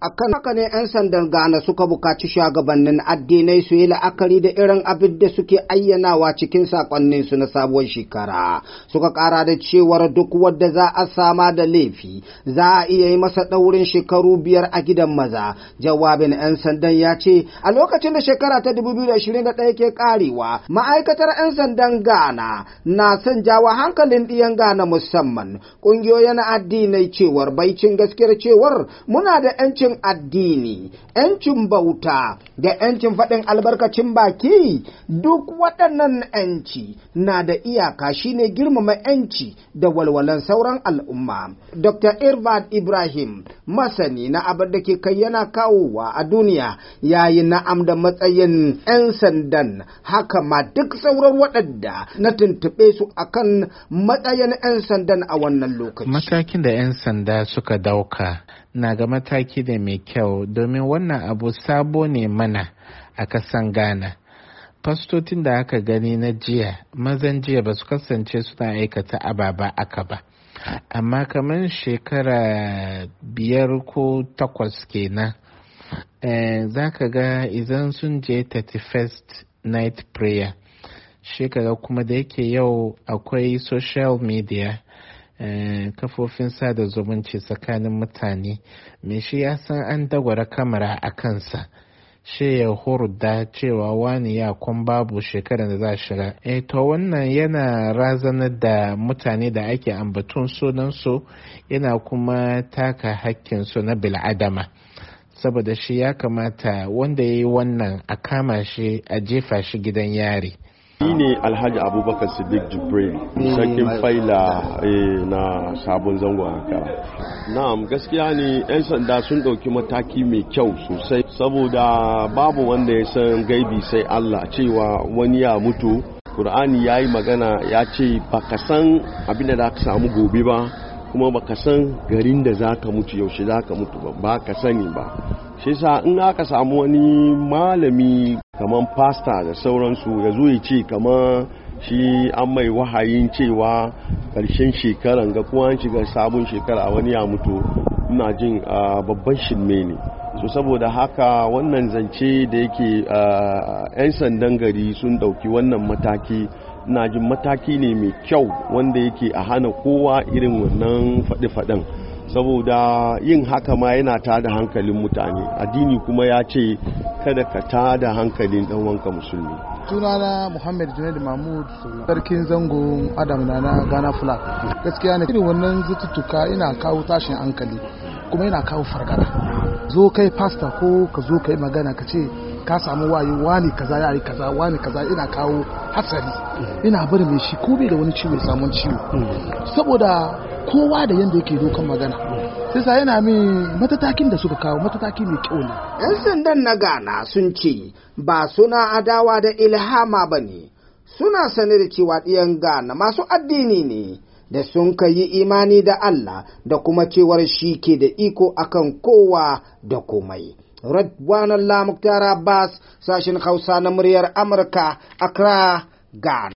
Akan haka ne 'yan sandan Ghana suka buƙaci shugabannin addinai su yi la'akari da irin abin da suke ayyanawa cikin sakonninsu na sabuwar shekara. Suka ƙara da cewar duk wadda za a sama da laifi za a iya yi masa ɗaurin shekaru 5 a gidan maza. Jawabin 'yan sandan ya ce a lokacin da shekara ta 2021 ke ƙarewa, ma'aikatar 'yan sandan Ghana na son jawo hankalin ɗiyan Ghana musamman ƙungiyoyin addinai cewar baicin gaskiyar cewar muna da 'yancin addini, 'yancin bauta da 'yancin faɗin albarkacin baki. Duk waɗannan 'yanci na da iyaka shine girmama 'yanci da walwalan sauran al'umma. Dr. Irvad Ibrahim, masani na abin da ke kai yana kawowa a duniya, yayi na'am da matsayin 'yan sandan, haka ma duk sauran waɗanda na tuntuɓe su akan matsayin 'yan sandan a wannan lokaci. Matakin da 'yan sanda suka dauka na ga mataki da mai kyau domin wannan abu sabo ne mana a kasan Ghana. Fastotin da aka gani na jiya, mazan jiya ba su kasance suna aikata ababa aka ba. Amma kamar shekara 5 ko 8 kenan, za ka ga idan sun je 31st night prayer, shekara kuma da yake yau akwai social media, kafofin sada zumunci tsakanin mutane, me shi ya san an dagwara kamera a kansa, shi ya hurda cewa wani ya kun babu shekarar da za shiga. To wannan yana razanar da mutane da ake ambaton sunansu, yana kuma taka hakkinsu na bil'adama. Saboda shi ya kamata wanda ya yi wannan a kama shi a jefa shi gidan yari. Ni ne Alhaji Abubakar Siddiq Jibril, sarkin faila na sabon zango a Accra. Na'am, gaskiya ne 'yan sanda sun ɗauki mataki mai kyau sosai, saboda babu wanda ya san gaibi sai Allah, cewa wani ya mutu. Kur'ani ya yi magana ya ce baka san abin da za ka samu gobe ba, kuma baka san garin da za ka mutu yaushe za ka mutu ba ka sani ba. Shi sa in aka samu wani malami kamar pasta da sauransu ya zo ya ce kamar shi an mai wahayin cewa ƙarshen shekaran ga kuma an shiga sabon shekara wani ya mutu, ina jin babban shirme ne. So saboda haka wannan zance da yake 'yan sandan gari sun ɗauki wannan mataki, ina jin mataki ne mai kyau wanda yake a hana kowa irin wannan faɗe-faɗen, saboda yin haka ma yana tada hankalin mutane. Addini kuma ya ce kada ka tada hankalin ɗan wanka musulmi. Sunana Muhammad Junaid Mahmud, sarkin zango Adam na Ghana Flag. Gaskiya ne irin wannan zututtuka ina kawo tashin hankali kuma yana kawo fargaba. Zo kai pastor ko ka zo kai magana ka ce ka samu waye wani kaza ya yi kaza wani kaza, ina kawo hatsari, ina bari mai shi ko bai da wani ciwo samun ciwo, saboda kowa da yanda yake dokan magana. Sai sa yana min matatakin da suka kawo mataki mai kyau ne. 'Yan sandan na Ghana sun ce ba suna adawa da ilhama ba ne, suna sane da cewa ɗiyan Ghana masu addini ne da sun yi imani da Allah da kuma cewar shi ke da iko akan kowa da komai. Radwanallah Muktar Abbas, sashen Hausa na muryar Amurka, Accra, Ghana.